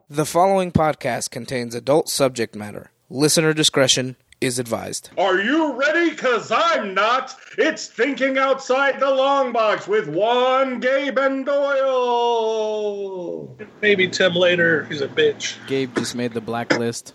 The following podcast contains adult subject matter. Listener discretion is advised. Are you ready? 'Cause I'm not. It's Thinking Outside the Long Box with Juan, Gabe, and Doyle. Maybe Tim later. He's a bitch. Gabe just made the blacklist.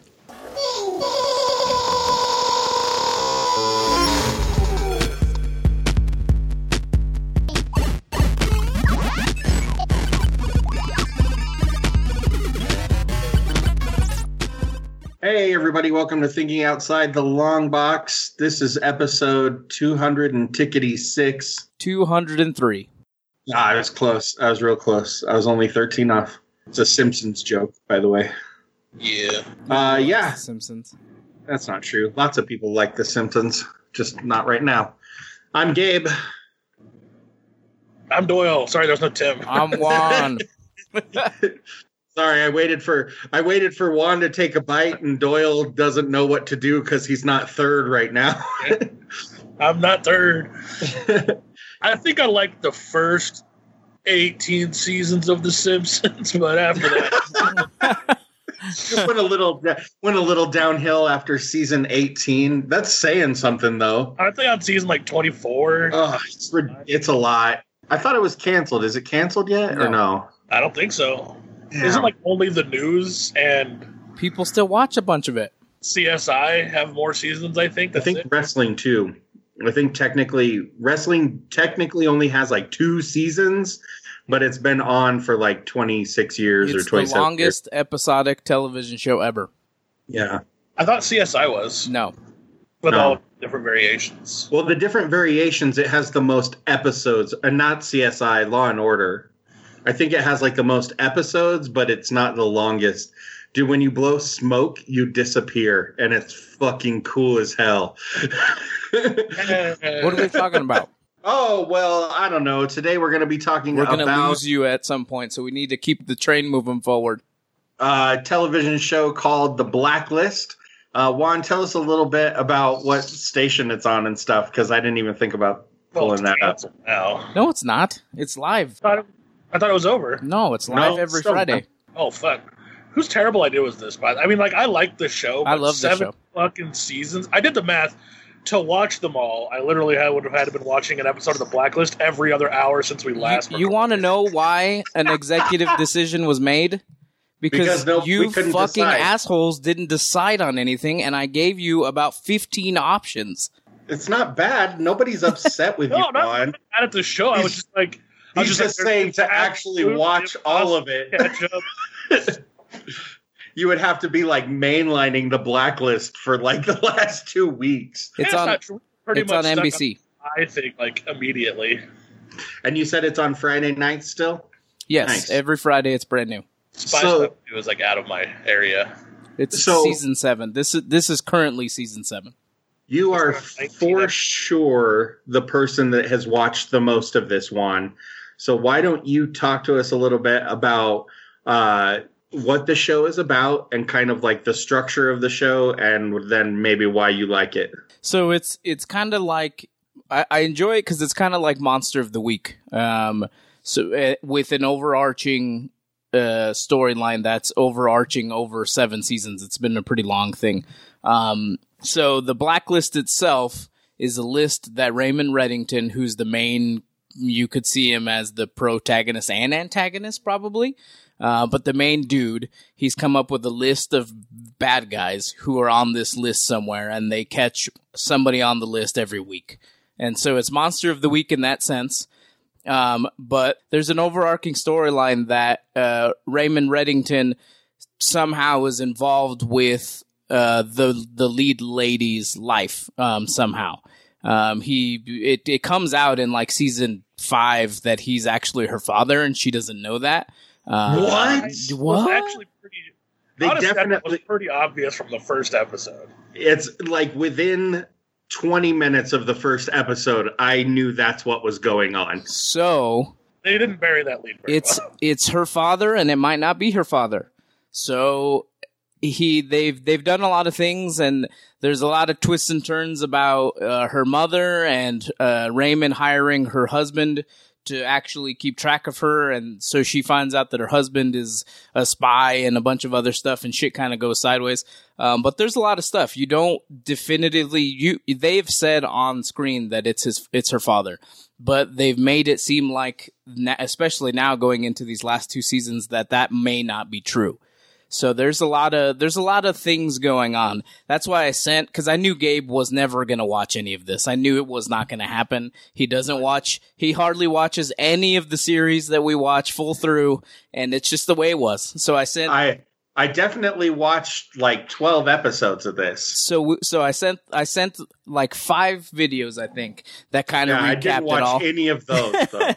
Hey, everybody. Welcome to Thinking Outside the Long Box. This is episode 206. 203. I was close. I was real close. I was only 13 off. It's a Simpsons joke, by the way. Yeah. Yeah. Simpsons. That's not true. Lots of people like The Simpsons, just not right now. I'm Gabe. I'm Doyle. Sorry, there's no Tim. I'm Juan. Sorry, I waited for Juan to take a bite, and Doyle doesn't know what to do because he's not third right now. I'm not third. I think I liked the first 18 seasons of The Simpsons, but after that, It went a little downhill after season 18. That's saying something, though. I think on season like 24. Oh, it's a lot. I thought it was canceled. Is it canceled yet or no? I don't think so. Yeah. Isn't like only the news and People still watch a bunch of it. CSI have more seasons? I think. I think wrestling too. I think wrestling technically only has like 2 seasons, but it's been on for like 26 years It's or 27 the longest episodic television show ever. Yeah. I thought CSI was No. with No. all different variations. Well, the different variations, it has the most episodes, and not CSI, Law and Order. I think it has like the most episodes, but it's not the longest. Dude, when you blow smoke, you disappear, and it's fucking cool as hell. What are we talking about? Oh, well, I don't know. Today we're going to be talking We're going to about lose you at some point, so we need to keep the train moving forward. a television show called The Blacklist. Juan, tell us a little bit about what station it's on and stuff, because I didn't even think about pulling that up. Now. No, it's not. It's live. I thought it was over. No, it's live No, every still Friday. Oh, fuck. Whose terrible idea was this? But I mean, like, I like the show. But I love the 7 show. fucking seasons. I did the math. To watch them all, I literally would have had to been watching an episode of The Blacklist every other hour since we last You want to know why an executive decision was made? Because we you couldn't fucking decide. assholes didn't decide on anything, and I gave you about 15 options. It's not bad. Nobody's upset with you, No, not Juan. mad at the show. I was just like... I was He's like, just saying to actually watch all of it. Catch up. You would have to be like mainlining The Blacklist for like the last 2 weeks. It's Yeah, on. not true. Pretty It's much on stuck NBC. I think, like, immediately. And you said it's on Friday nights still? Yes, Nice. every Friday it's brand new. Spy So- Stuff was, like, out of my area. It's So- season 7. This is currently season 7. You are It's 19 for episodes. sure the person that has watched the most of this one. So why don't you talk to us a little bit about what the show is about and kind of like the structure of the show, and then maybe why you like it. So it's kind of like I enjoy it because it's kind of like Monster of the Week. With an overarching storyline that's overarching over 7 seasons. It's been a pretty long thing. So the Blacklist itself is a list that Raymond Reddington, who's the main, you could see him as the protagonist and antagonist probably. But the main dude, he's come up with a list of bad guys who are on this list somewhere, and they catch somebody on the list every week. And so it's Monster of the Week in that sense. But there's an overarching storyline that Raymond Reddington somehow is involved with the lead lady's life somehow. It comes out in like season 5 that he's actually her father, and she doesn't know that. What? It was What? actually pretty... They honestly, that definitely- was pretty obvious from the first episode. It's like within 20 minutes of the first episode, I knew that's what was going on. So They didn't bury that lead very well. it's her father, and it might not be her father. So they've done a lot of things, and there's a lot of twists and turns about her mother and Raymond hiring her husband to actually keep track of her, and so she finds out that her husband is a spy and a bunch of other stuff, and shit kind of goes sideways. But there's a lot of stuff you don't definitively. They've said on screen that it's her father, but they've made it seem like, especially now going into these last 2 seasons, that may not be true. So there's a lot of things going on. That's why because I knew Gabe was never going to watch any of this. I knew it was not going to happen. He hardly watches any of the series that we watch full through, and it's just the way it was. So I definitely watched like 12 episodes of this. So I sent like 5 videos, I think, that kind of recapped I didn't watch it all. any of those, though.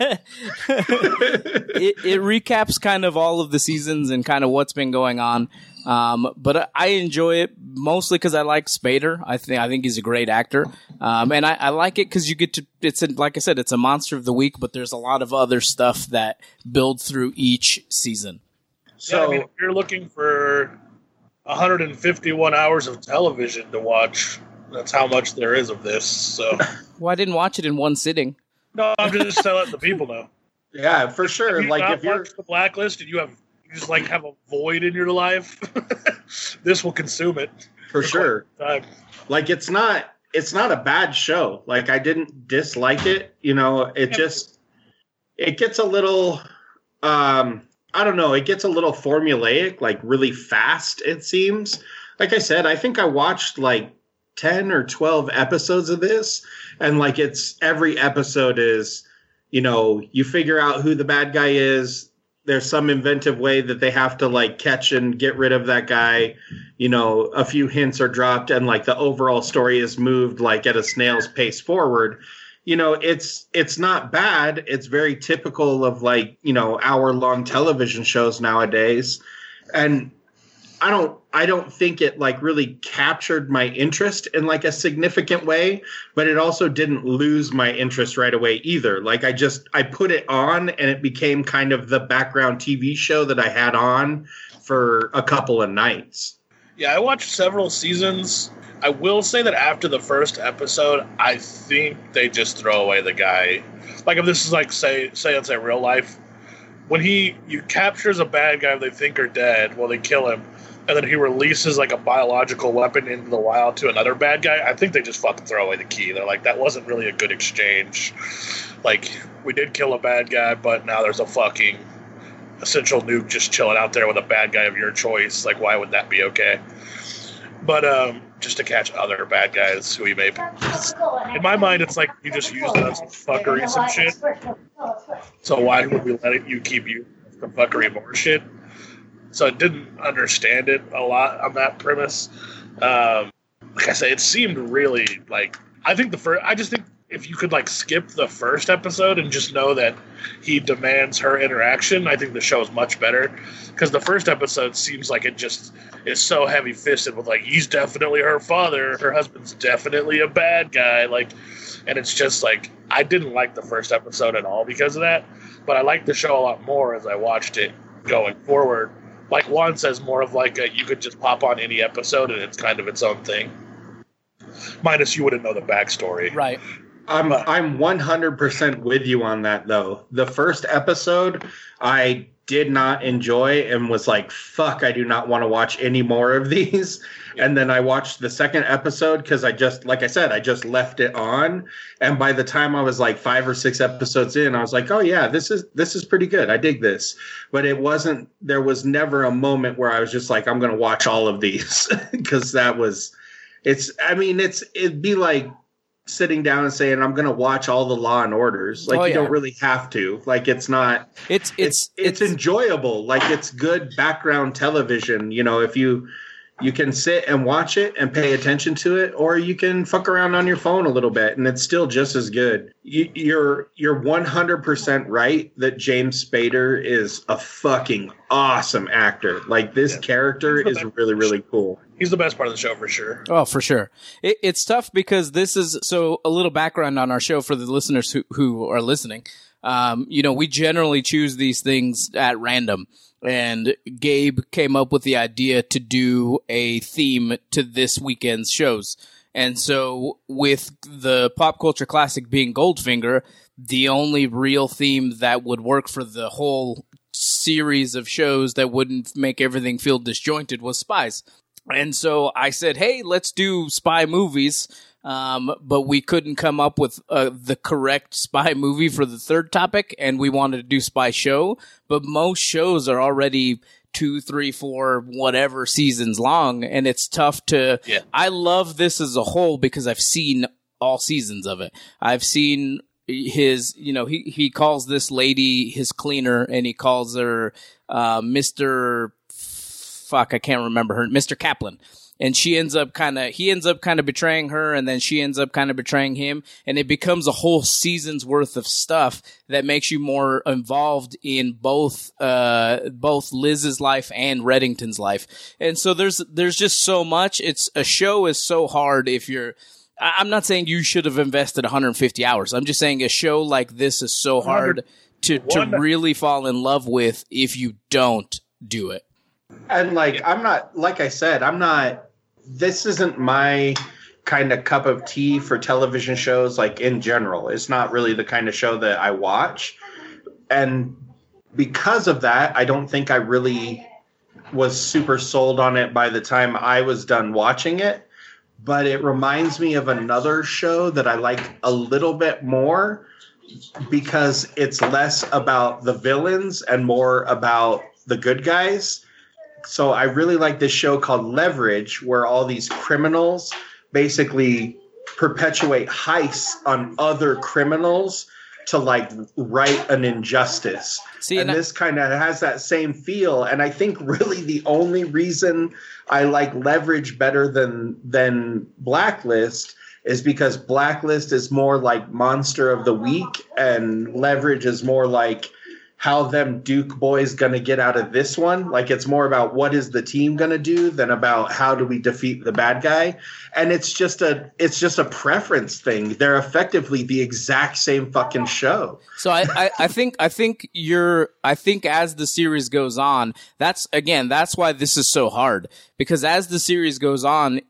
It recaps kind of all of the seasons and kind of what's been going on. But I enjoy it mostly because I like Spader. I think he's a great actor. And I like it because you get to, like I said, it's a monster of the week, but there's a lot of other stuff that build through each season. So if you're looking for 151 hours of television to watch, that's how much there is of this. So, well, I didn't watch it in one sitting. No, I'm just letting the people know. Yeah, for sure. If you're The Blacklist and you just like have a void in your life, this will consume it for sure. Like it's not a bad show. Like I didn't dislike it. It gets a little. I don't know. It gets a little formulaic, like really fast, it seems. Like I said, I think I watched like 10 or 12 episodes of this. And like every episode is, you figure out who the bad guy is. There's some inventive way that they have to like catch and get rid of that guy. A few hints are dropped and like the overall story is moved like at a snail's pace forward. It's not bad. It's very typical of like, hour-long television shows nowadays. And I don't think it like really captured my interest in like a significant way, but it also didn't lose my interest right away either. Like I put it on and it became kind of the background TV show that I had on for a couple of nights. Yeah, I watched several seasons. I will say that after the first episode, I think they just throw away the guy. Like if this is like say it's a real life, when he captures a bad guy they think are dead, well they kill him, and then he releases like a biological weapon into the wild to another bad guy. I think they just fucking throw away the key. They're like, that wasn't really a good exchange. Like we did kill a bad guy, but now there's a fucking essential nuke just chilling out there with a bad guy of your choice. Like why would that be okay? But just to catch other bad guys who he may. In my mind, it's like you just use that as fuckery some shit. So why would we let you keep you from fuckery more shit? So I didn't understand it a lot on that premise. Like I say, it seemed really like I just think if you could like skip the first episode and just know that he demands her interaction, I think the show is much better. Because the first episode seems like it just is so heavy-fisted with like, he's definitely her father, her husband's definitely a bad guy. Like, and it's just like, I didn't like the first episode at all because of that. But I liked the show a lot more as I watched it going forward. Like Juan says, more of like you could just pop on any episode and it's kind of its own thing. Minus you wouldn't know the backstory. Right. I'm 100% with you on that, though. The first episode, I did not enjoy and was like, fuck, I do not want to watch any more of these. Yeah. And then I watched the second episode because I just left it on. And by the time I was like 5 or 6 episodes in, I was like, oh yeah, this is pretty good. I dig this. But there was never a moment where I was just like, I'm going to watch all of these because it'd be like sitting down and saying, I'm going to watch all the Law and Orders. Like, you don't really have to. Like, it's not. It's enjoyable. Like, it's good background television. If you can sit and watch it and pay attention to it, or you can fuck around on your phone a little bit, and it's still just as good. You're 100% right that James Spader is a fucking awesome actor. Like, this character is really, really cool. He's the best part of the show for sure. Oh, for sure. It's tough because this is so a little background on our show for the listeners who are listening. We generally choose these things at random, and Gabe came up with the idea to do a theme to this weekend's shows. And so with the pop culture classic being Goldfinger, the only real theme that would work for the whole series of shows that wouldn't make everything feel disjointed was spies. And so I said, hey, let's do spy movies. But we couldn't come up with the correct spy movie for the third topic, and we wanted to do spy show. But most shows are already 2, 3, 4, whatever seasons long, and it's tough to... Yeah. I love this as a whole because I've seen all seasons of it. I've seen his, he calls this lady his cleaner, and he calls her Mr. Fuck, I can't remember her, Mr. Kaplan. And he ends up kind of betraying her, and then she ends up kind of betraying him, and it becomes a whole season's worth of stuff that makes you more involved in both Liz's life and Reddington's life. And so there's just so much. A show is so hard if you're. I'm not saying you should have invested 150 hours. I'm just saying a show like this is so hard to really fall in love with if you don't do it. And this isn't my kind of cup of tea for television shows, like in general. It's not really the kind of show that I watch. And because of that, I don't think I really was super sold on it by the time I was done watching it. But it reminds me of another show that I like a little bit more because it's less about the villains and more about the good guys. So I really like this show called Leverage, where all these criminals basically perpetuate heists on other criminals to right an injustice. And this kind of has that same feel. And I think really the only reason I like Leverage better than Blacklist is because Blacklist is more like Monster of the Week, and Leverage is more like how them Duke boys going to get out of this one. Like, it's more about what is the team going to do than about how do we defeat the bad guy. And it's just a preference thing. They're effectively the exact same fucking show. So I think as the series goes on, that's why this is so hard, because as the series goes on,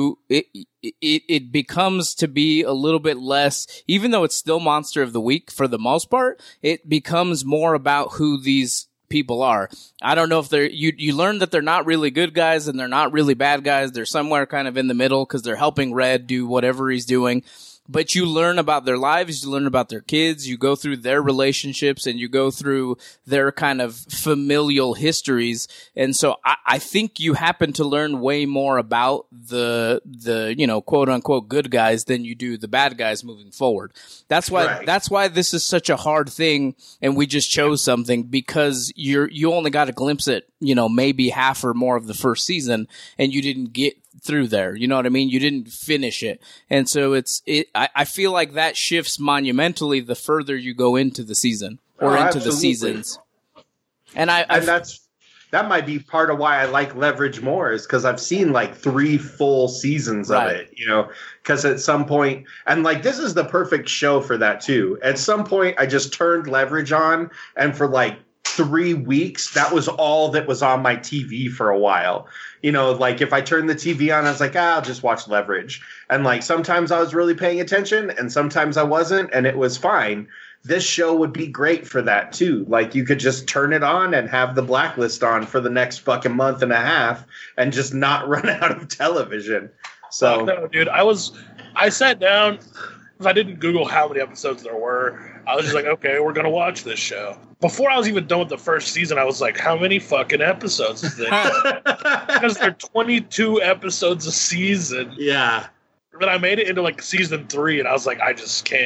it becomes to be a little bit less, even though it's still Monster of the Week for the most part, it becomes more about who these people are. I don't know if you learn that they're not really good guys and they're not really bad guys. They're somewhere kind of in the middle because they're helping Red do whatever he's doing. But you learn about their lives, you learn about their kids, you go through their relationships, and you go through their kind of familial histories. And so I think you happen to learn way more about the quote unquote good guys than you do the bad guys moving forward. That's why this is such a hard thing, and we just chose something because you only got a glimpse at, maybe half or more of the first season, and you didn't get through there. You know what I mean? You didn't finish it. And so I feel like that shifts monumentally the further you go into the season or into absolutely. The seasons. And that might be part of why I like Leverage more, is because I've seen 3 full seasons of it, because at some point, and this is the perfect show for that too. At some point I just turned Leverage on, and for 3 weeks, that was all that was on my TV for a while. If I turned the TV on, I was like, I'll just watch Leverage. And sometimes I was really paying attention and sometimes I wasn't, and it was fine. This show would be great for that too. You could just turn it on and have the Blacklist on for the next fucking month and a half and just not run out of television. So no, dude, I sat down because I didn't Google how many episodes there were. I was just like, okay, we're going to watch this show. Before I was even done with the first season, I was like, how many fucking episodes is this? Because there are 22 episodes a season. Yeah. Then I made it into season 3, and I was like, I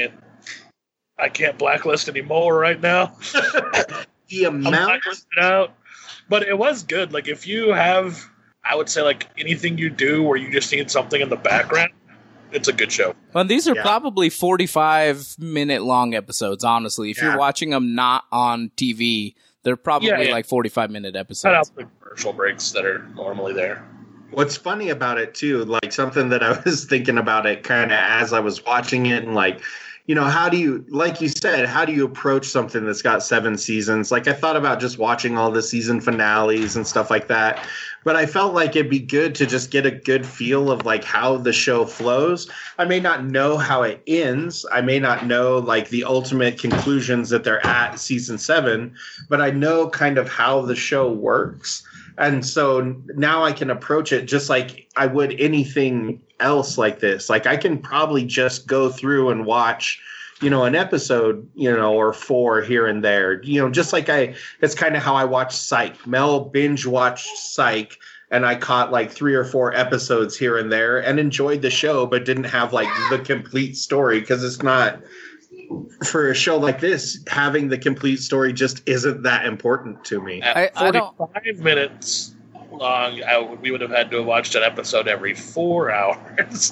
can't Blacklist anymore right now. The amount out. But it was good. If you have, I would say, anything you do where you just need something in the background, it's a good show. Well, these are probably 45-minute long episodes, honestly. If you're watching them not on TV, they're probably 45-minute episodes. Cut out the commercial breaks that are normally there. What's funny about it, too, something that I was thinking about it kind of as I was watching it, and how do you, like you said, how do you approach something that's got 7 seasons? Like, I thought about just watching all the season finales and stuff like that, but I felt like it'd be good to just get a good feel of like how the show flows. I may not know how it ends. I may not know like the ultimate conclusions that they're at season 7, but I know kind of how the show works. And so now I can approach it just like I would anything else like this. Like, I can probably just go through and watch, an episode, or 4 here and there, just like it's kind of how I watch Psych. Mel binge watched Psych, and I caught like 3 or 4 episodes here and there and enjoyed the show, but didn't have like the complete story, because it's not, for a show like this, having the complete story just isn't that important to me. At 45 minutes long, we would have had to have watched an episode every 4 hours.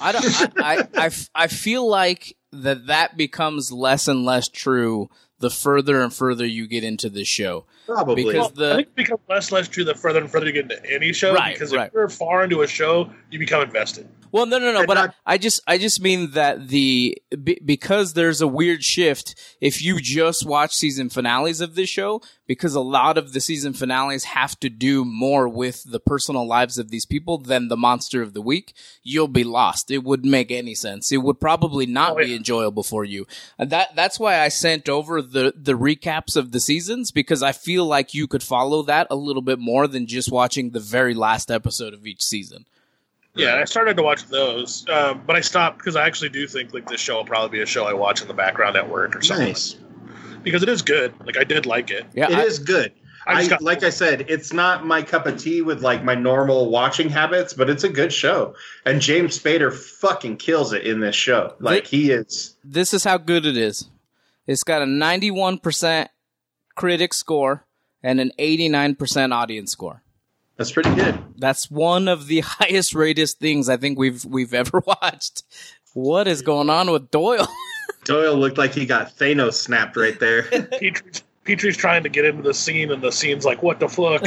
I feel like that becomes less and less true the further and further you get into the show. Probably. I think it becomes less and less true the further and further you get into any show. Right, because if you're far into a show, you become invested. Well, no. But I just mean that because there's a weird shift if you just watch season finales of this show, because a lot of the season finales have to do more with the personal lives of these people than the monster of the week. You'll be lost. It wouldn't make any sense. It would probably not be enjoyable for you. And that's why I sent over the recaps of the seasons, because I feel like you could follow that a little bit more than just watching the very last episode of each season. Yeah, I started to watch those, but I stopped because I actually do think like this show will probably be a show I watch in the background at work or something. Nice. Because it is good. Like, I did like it. Yeah, it is good. I said, it's not my cup of tea with like my normal watching habits, but it's a good show. And James Spader fucking kills it in this show. Like, he is. This is how good it is. It's got a 91% critic score and an 89% audience score. That's pretty good. That's one of the highest rated things I think we've ever watched. What is going on with Doyle? Doyle looked like he got Thanos snapped right there. Petrie's trying to get into the scene, and the scene's like, what the fuck?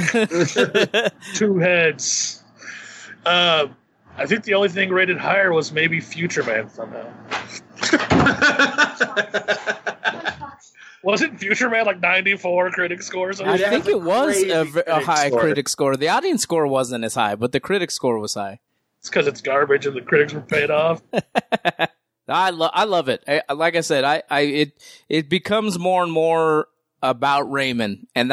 2 heads. I think the only thing rated higher was maybe Future Man somehow. Wasn't Future Man like 94 critic scores? I think it was a high critic score. The audience score wasn't as high, but the critic score was high. It's because it's garbage and the critics were paid off. I love it. Like I said, it becomes more and more about Raymond, and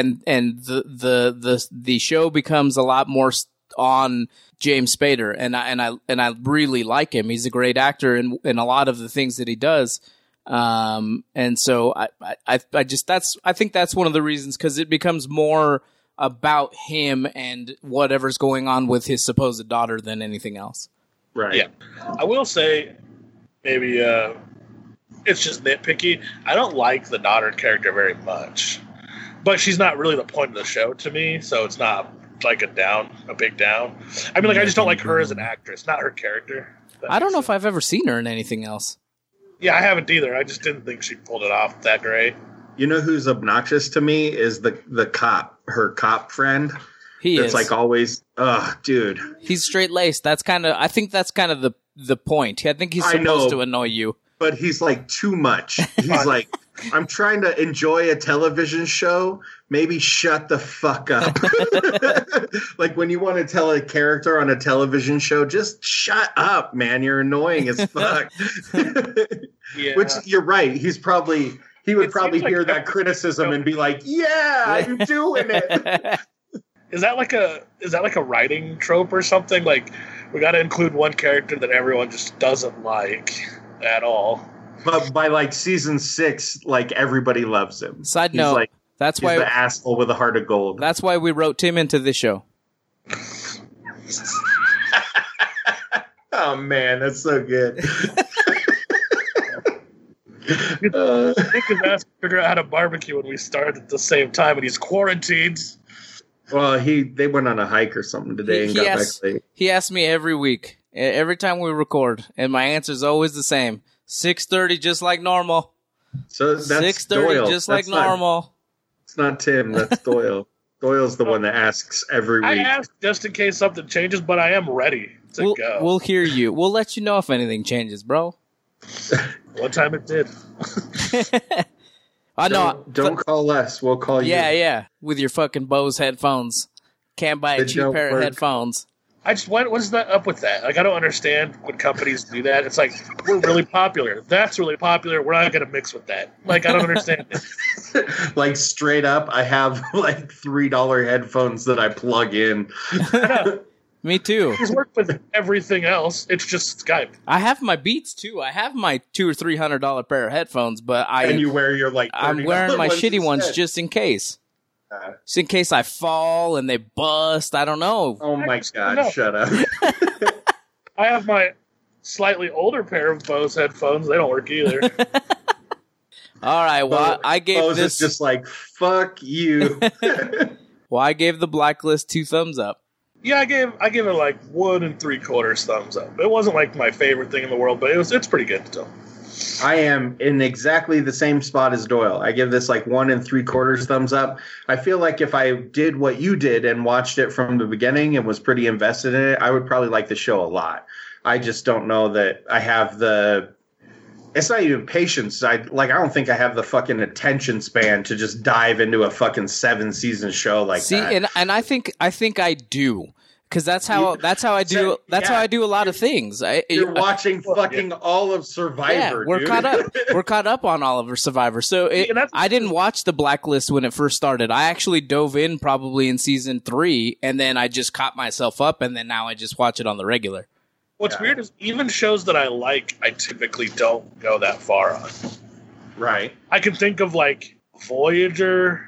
the show becomes a lot more on James Spader, and I really like him. He's a great actor in a lot of the things that he does. And so I think that's one of the reasons, because it becomes more about him and whatever's going on with his supposed daughter than anything else. Right. Yeah. I will say, maybe it's just nitpicky. I don't like the daughter character very much, but she's not really the point of the show to me, so it's not like a big down. I mean, like, I just don't like her as an actress, not her character. I don't know if I've ever seen her in anything else. Yeah, I haven't either. I just didn't think she pulled it off that great. You know who's obnoxious to me is the cop, her cop friend. It's like always, dude. He's straight-laced. I think that's kind of the point. I think he's supposed to annoy you. But he's like too much. He's like, I'm trying to enjoy a television show. Maybe shut the fuck up. Like, when you want to tell a character on a television show, just shut up, man. You're annoying as fuck. Yeah. Which, you're right. He would probably hear that criticism and be like, yeah, I'm doing it. Is that like a writing trope or something? Like, we got to include one character that everyone just doesn't like at all. But by like season 6, like, everybody loves him. Side note, like, that's why the asshole with a heart of gold. That's why we wrote Tim into this show. Oh man, that's so good. Nick is asking to figure out how to barbecue when we start at the same time, and he's quarantined. Well, they went on a hike or something today and got back late. He asks me every week, every time we record, and my answer is always the same: 6:30, just like normal. So that's 6:30, just like normal. It's not Tim. That's Doyle. Doyle's the one that asks every week. I ask just in case something changes, but I am ready to go. We'll hear you. We'll let you know if anything changes, bro. One time it did. I know. Don't call us. We'll call you. Yeah. With your fucking Bose headphones. Can't buy a cheap pair of headphones. What's that up with that? Like, I don't understand when companies do that. It's like, we're really popular. That's really popular. We're not going to mix with that. Like, I don't understand it. Like, straight up, I have like $3 headphones that I plug in. Me too. It's work with everything else. It's just Skype. I have my Beats too. I have my $200 or $300 pair of headphones, but and you wear your like. I'm wearing my shitty ones just in case. Just in case I fall and they bust. I don't know. Oh my God! Shut up. I have my slightly older pair of Bose headphones. They don't work either. All right. Well, I gave Bose this is just like fuck you. Well, I gave the Blacklist 2 thumbs up. Yeah, I gave it like 1 3/4 thumbs up. It wasn't like my favorite thing in the world, but it's pretty good still. I am in exactly the same spot as Doyle. I give this like 1 3/4 thumbs up. I feel like if I did what you did and watched it from the beginning and was pretty invested in it, I would probably like the show a lot. I just don't know that I have the. It's not even patience. I don't think I have the fucking attention span to just dive into a fucking 7-season show like that. See, and I think I do. Because that's how I do. That's how I do a lot of things. You're watching fucking all of Survivor. Yeah, we're dude. caught up. We're caught up on all of Survivor. So I didn't watch the Blacklist when it first started. I actually dove in probably in season 3, and then I just caught myself up, and then now I just watch it on the regular. What's weird is even shows that I like, I typically don't go that far on. Right. I can think of like Voyager,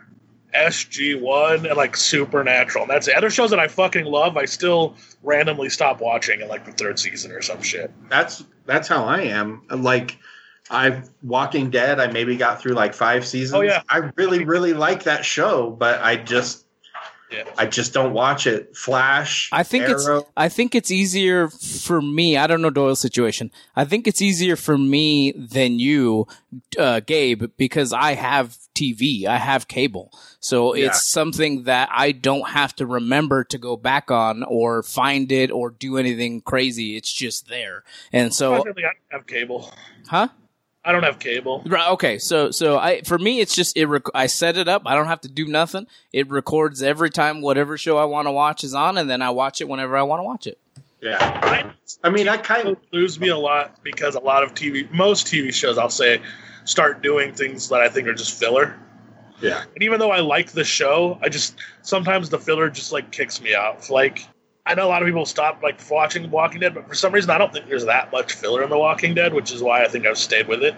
SG-1, and like Supernatural. And that's it. Other shows that I fucking love, I still randomly stop watching in like the 3rd season or some shit. That's how I am. Like, Walking Dead, I maybe got through like 5 seasons. Oh, yeah. I really, really like that show, but I just don't watch it. Flash. I think Arrow. it's easier for me. I don't know Doyle's situation. I think it's easier for me than you, Gabe, because I have TV. I have cable. So it's something that I don't have to remember to go back on or find it or do anything crazy. It's just there. And so I don't have cable. Huh? I don't have cable. Right. Okay. So for me, it's just I set it up. I don't have to do nothing. It records every time whatever show I want to watch is on, and then I watch it whenever I want to watch it. Yeah. I mean, I kind of lose me a lot because a lot of most TV shows, I'll say, start doing things that I think are just filler. Yeah. And even though I like the show, sometimes the filler just like kicks me out. Like, I know a lot of people stop like watching Walking Dead, but for some reason I don't think there's that much filler in The Walking Dead, which is why I think I've stayed with it.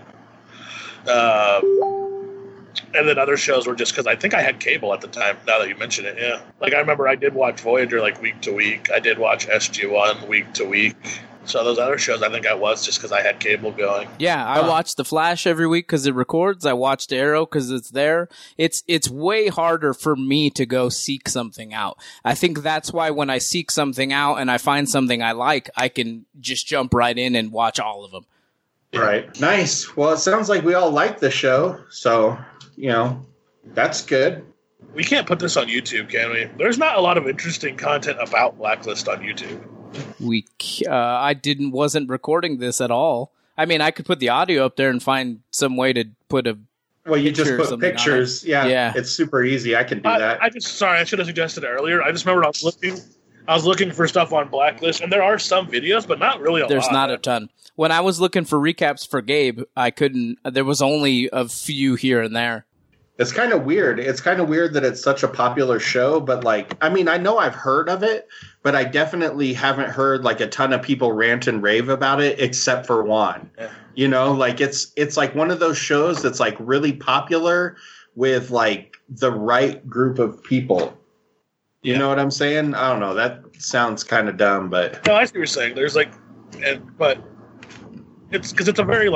And then other shows were just because I think I had cable at the time, now that you mention it, yeah. Like, I remember I did watch Voyager like week to week. I did watch SG-1 week to week. So those other shows, I think I was just because I had cable going. Yeah, I watched The Flash every week because it records. I watched Arrow because it's there. It's way harder for me to go seek something out. I think that's why when I seek something out and I find something I like, I can just jump right in and watch all of them. Right. Nice. Well, it sounds like we all like the show, so, that's good. We can't put this on YouTube, can we? There's not a lot of interesting content about Blacklist on YouTube. I wasn't recording this at all. I mean, I could put the audio up there and find some way to put a. Well, you just put pictures. Yeah, it's super easy. I can do that. I should have suggested it earlier. I just remembered I was looking for stuff on Blacklist, and there are some videos, but not really a lot. There's not a ton. When I was looking for recaps for Gabe, I couldn't. There was only a few here and there. It's kind of weird. It's kind of weird that it's such a popular show, but I know I've heard of it, but I definitely haven't heard like a ton of people rant and rave about it, except for Juan. Yeah. It's like one of those shows that's like really popular with like the right group of people. You know what I'm saying? I don't know. That sounds kind of dumb, but no, I see what you're saying. There's but it's because it's a very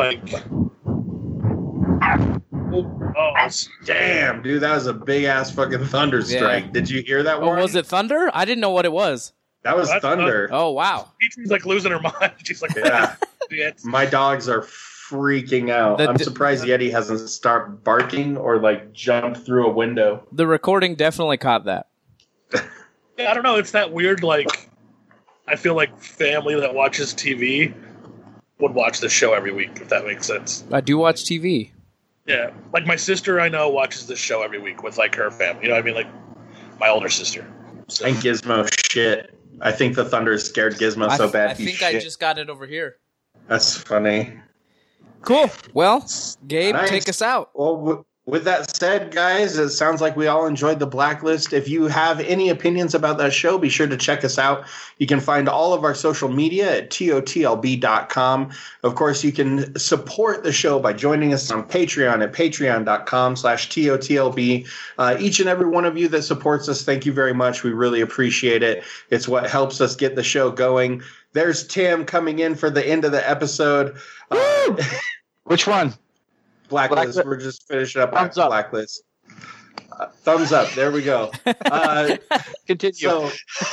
Oh, damn, dude, that was a big ass fucking thunder strike. Yeah. Did you hear that one? Oh, was it thunder? I didn't know what it was. That was thunder. Oh, wow. Petrie's like losing her mind. She's like, yeah. My dogs are freaking out. I'm surprised Yeti hasn't started barking or like jumped through a window. The recording definitely caught that. Yeah, I don't know. It's that weird, I feel like family that watches TV. would watch this show every week, if that makes sense. I do watch TV. Yeah, like my sister I know watches this show every week with like her family. You know what I mean? Like my older sister. So. And Gizmo shit. I think the Thunder scared Gizmo so bad. I think I just got it over here. That's funny. Cool. Well, Gabe, Nice. take us out. Well, with that said, guys, it sounds like we all enjoyed The Blacklist. If you have any opinions about that show, be sure to check us out. You can find all of our social media at totlb.com. Of course, you can support the show by joining us on Patreon at patreon.com/totlb. Each and every one of you that supports us, thank you very much. We really appreciate it. It's what helps us get the show going. There's Tim coming in for the end of the episode. Which one? Blacklist. We're just finishing up Thumbs up. Blacklist. Thumbs up. There we go. Continue. So,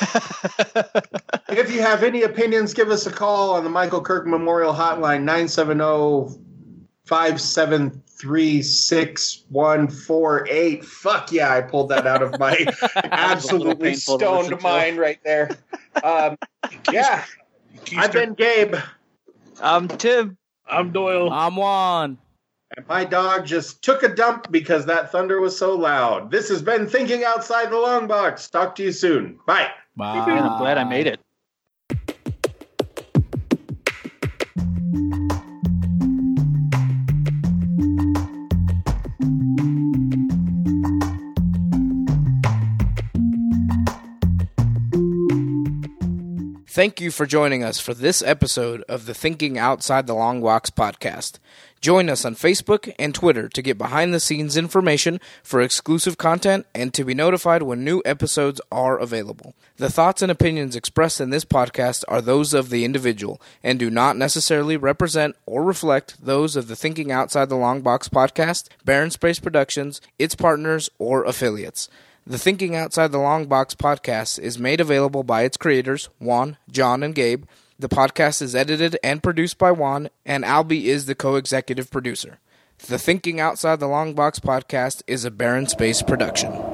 if you have any opinions, give us a call on the Michael Kirk Memorial Hotline, 970-573-6148. Fuck yeah, I pulled that out of my absolutely painful to listen stoned to. mind right there. Yeah, I've been Gabe. Tim. I'm Doyle. I'm Juan. And my dog just took a dump because that thunder was so loud. This has been Thinking Outside the Long Box. Talk to you soon. Bye. Bye. Man, I'm glad I made it. Thank you for joining us for this episode of the Thinking Outside the Long Box podcast. Join us on Facebook and Twitter to get behind-the-scenes information for exclusive content and to be notified when new episodes are available. The thoughts and opinions expressed in this podcast are those of the individual and do not necessarily represent or reflect those of the Thinking Outside the Long Box podcast, Barren Space Productions, its partners, or affiliates. The Thinking Outside the Long Box podcast is made available by its creators, Juan, John, and Gabe. The podcast is edited and produced by Juan, and Albie is the co-executive producer. The Thinking Outside the Long Box podcast is a Barren Space production.